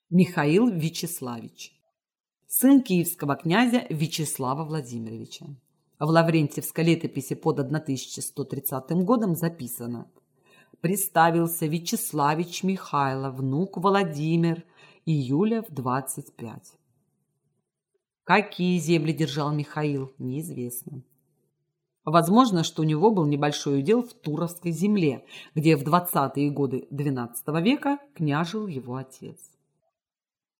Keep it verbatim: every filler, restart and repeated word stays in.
Михаил Вячеславич, сын киевского князя Вячеслава Владимировича. В Лаврентьевской летописи под тысяча сто тридцатым годом записано: «Приставился Вячеславич Михайло, внук Владимир, июля в двадцать пять». Какие земли держал Михаил, неизвестно. Возможно, что у него был небольшой удел в Туровской земле, где в двадцатые годы двенадцатого века княжил его отец.